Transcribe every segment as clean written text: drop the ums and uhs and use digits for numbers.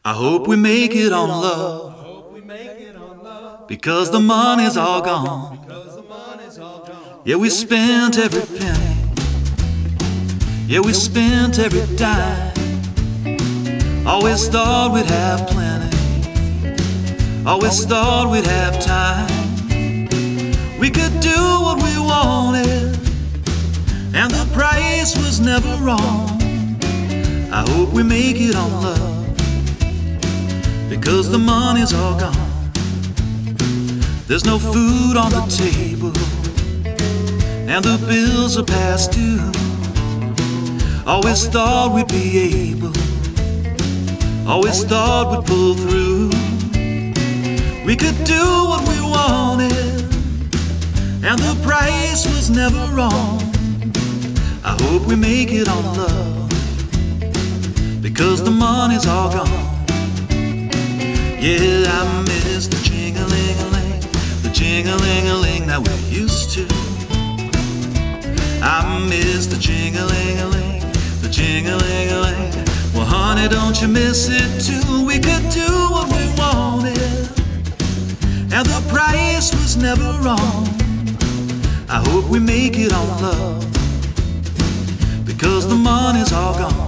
I hope we make it on love, because the money's all gone. Yeah, we spent every penny. Yeah, we spent every dime. Always thought we'd have plenty. Always thought we'd have time. We could do what we wanted, and the price was never wrong. I hope we make it on love, because the money's all gone. There's no food on the table, and the bills are past due. Always thought we'd be able, always thought we'd pull through. We could do what we wanted, and the price was never wrong. I hope we make it on love, because the money's all gone. Yeah, I miss the jing-a-ling-a-ling, the jing-a-ling-a-ling that we used to. I miss the jing-a-ling-a-ling, the jing-a-ling-a-ling. Well, honey, don't you miss it too? We could do what we wanted, and the price was never wrong. I hope we make it on love, because the money's all gone.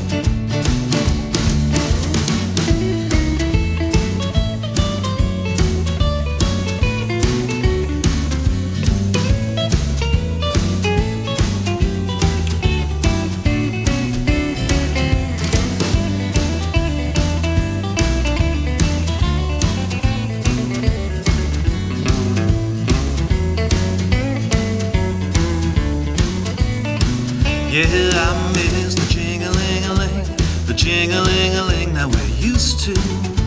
Yeah, I miss the jing-a-ling-a-ling, the jing-a-ling-a-ling that we're used to.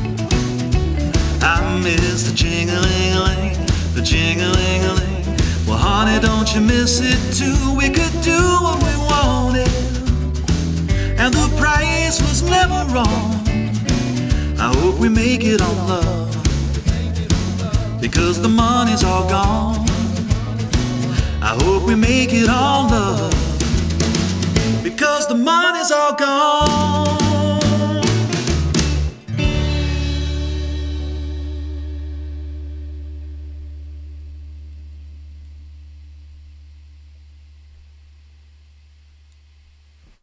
I miss the jing-a-ling-a-ling, the jing-a-ling-a-ling. Well, honey, don't you miss it too? We could do what we wanted, and the price was never wrong. I hope we make it on love, because the money's all gone. I hope we make it on love, because the money's all gone.